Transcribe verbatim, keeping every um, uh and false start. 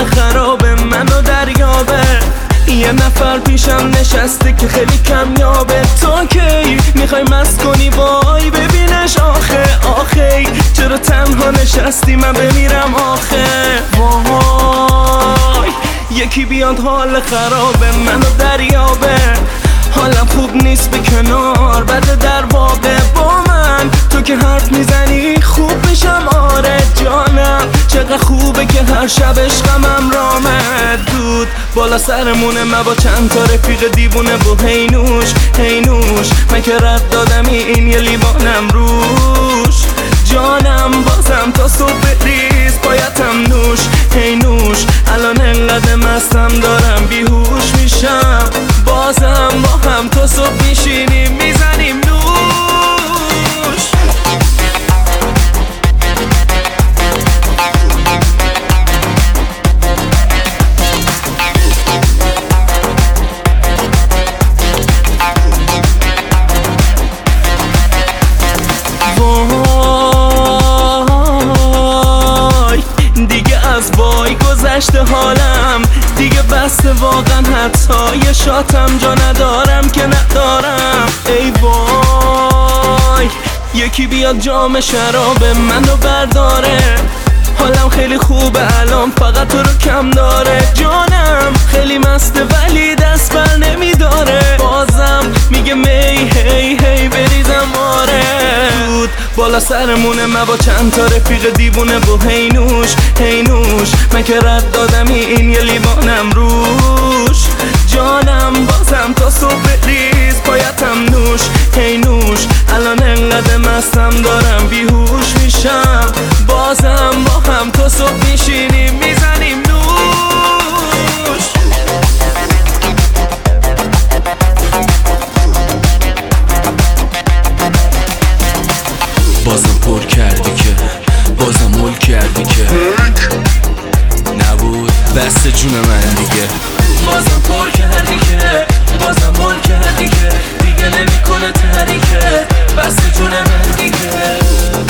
خرابه منو دریابه. یه نفر پیشم نشسته که خیلی کمیابه. تا کی میخوای مست کنی وای ببینش آخه آخه چرا تنها نشستی من بمیرم آخه وای. یکی بیاد حال خرابه منو دریابه. حالم خوب نیست به کنار بده در واقع با من. تو که حرف میزنی خوب میشم آره جانم. چقدر خوبه که هر شب عشقم رامه. دود بالا سرمونه من با چند تا رفیق دیوونه و هینوش هینوش. من که رد دادم این یه لیوانم روش جانم. بازم تا صبح ریز پایتم نوش هینوش. الان انقدر مستم دارم بیهوش میشم. بازم با هم تا صبح میشینیم میزنیم نوش. وای دیگه از وای گذشته حالم دیگه بسته واقعا. حتی یه شاتم جا ندارم که ندارم. ای وای یکی بیاد جام شراب منو برداره. حالم خیلی خوبه الان فقط تو رو کم داره. جانم خیلی مسته ولی دست بر نمیداره. بازم میگه می هی هی بریزم آره. دود بالا سرمونه من با چند تا رفیق دیوونه و هینوش هینوش. من که رد دادم این یه لیوانم روش جانم. بازم تا صبح ریز پایتم نوش هینوش. الان انقدر مستم دارم بیهوش میشم. بازم با هم تا صبح میشینیم میزنیم نوش. بازم پر کردی که بازم مول کردی که نبود بست جون من دیگه. بازم پر کردی که بازم مول کردی که دیگه نمیکنه تحریکه بست جون من دیگه.